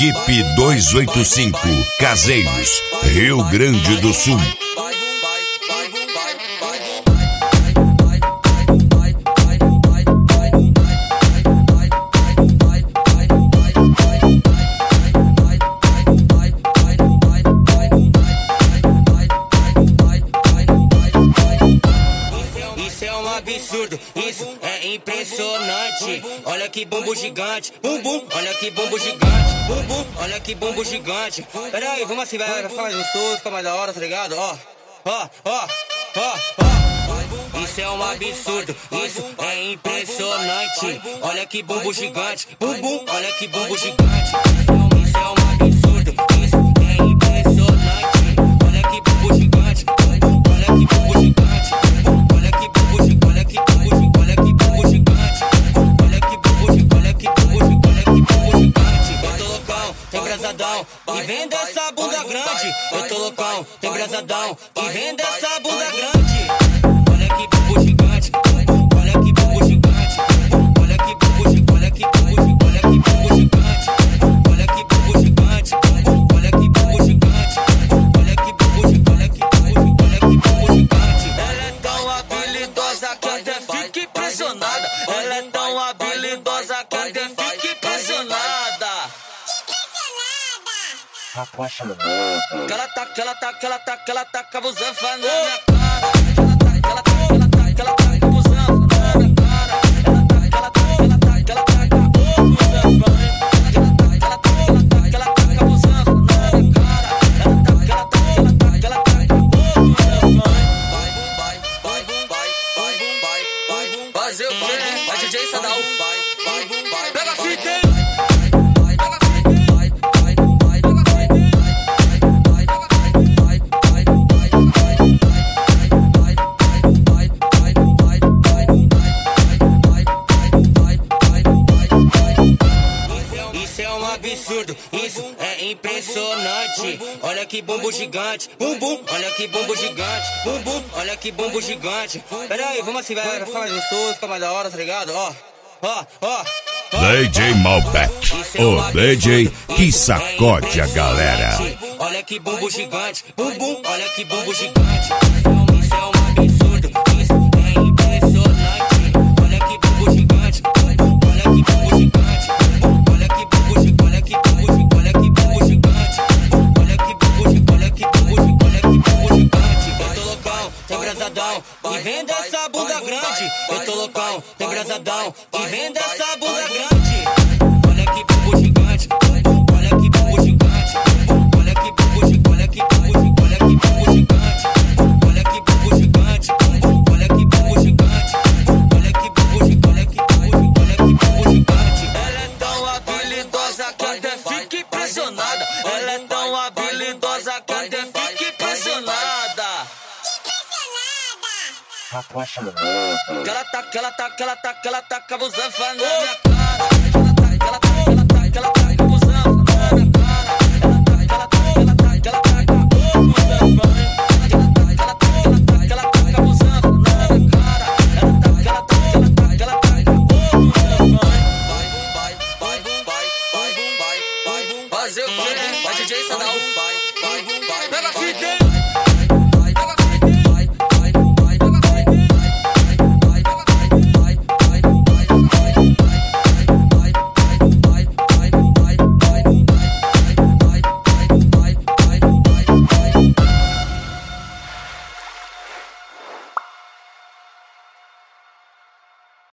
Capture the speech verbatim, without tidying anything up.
Equipe duzentos e oitenta e cinco, Caseiros, Rio Grande do Sul. Isso é um absurdo, isso é impressionante. Olha que bumbo gigante, bum bum, olha que bumbo gigante, bum bum, olha que bumbo gigante. Pera aí, vamos assim, vai, vai ficar mais gostoso, ficar mais da hora, tá ligado? Ó, ó, ó, ó, ó. Isso é um absurdo, isso é impressionante. Olha que bumbo gigante, bum bum, olha que bumbo gigante. Isso é um absurdo, isso é impressionante. Olha que bumbo gigante, bum bum, olha que bumbo gigante. E vem dessa bunda grande, eu tô loucão, tem brasadão. E vem dessa bunda grande. Olha que bumbo gigante, olha que bumbo gigante, olha que bumbo gigante, olha que bumbo gigante, olha que bumbo gigante, olha que bumbo gigante, olha que bumbo gigante, olha que bumbo gigante, olha que bumbo gigante. Ela é tão habilidosa que até fica impressionada. Ela é tão habilidosa que até fica impressionada. Que ela tá, que ela tá, que ela tá, que ela tá com a busanfa na minha cara. Que ela tá, que ela tá, que ela tá com a busanfa na minha cara. Que ela tá, que ela tá, que ela tá, que ela tá com a busanfa. Que ela tá, que ela tá, que ela tá, que ela tá com a busanfa na minha cara. Ela tá, que ela tá, que ela tá, que ela tá com a busanfa. Vai, vai, vai, vai, vai, vai, vai, fazer o quê? Vai, D J Sadal. Vai, vai, vai, pega a fita, hein? Absurdo, isso é impressionante. Olha que bumbo gigante, bum bum, olha que bumbo gigante, bum bum, olha que bumbo gigante. Pera aí, vamos assim, vai, vai ficar mais gostoso, ficar mais da hora, tá ligado? Ó, ó, ó. D J Malbec, o D J que sacode a galera. Olha que bumbo gigante, bum bum, olha que bumbo gigante. Isso é um absurdo, isso é impressionante. Olha que bumbo gigante, bum bum, olha que bumbo gigante. E vem dessa bunda grande, eu tô loucão, tem brasadão. E vem dessa bunda grande. Olha que bumbo gigante, olha que bumbo gigante, olha que bumbo gigante, olha que bumbo gigante, olha que bumbo gigante, olha que bumbo gigante, olha que bumbo gigante, olha que bumbo gigante, olha que bumbo gigante, olha que bumbo gigante. Ela é tão habilidosa que até fica impressionada. Ela é tão habilidosa que até fica impressionada. Que ela tá, que ela tá, que ela tá, que ela tá com a busanfa na minha cara. Que ela tá, que ela tá, que ela tá, que ela tá com a busanfa na minha cara. Que ela tá, que ela tá, que ela tá, que ela tá com a busanfa. Que ela tá, que ela tá, que ela tá, que ela tá com a busanfa na minha cara. Ela tá, que ela tá, que ela tá, que ela tá com a busanfa. Vai, vai, vai, vai, vai, vai, vai, fazer o quê? Vai, D J Sadal. Vai, vai, vai, pega a fita, hein?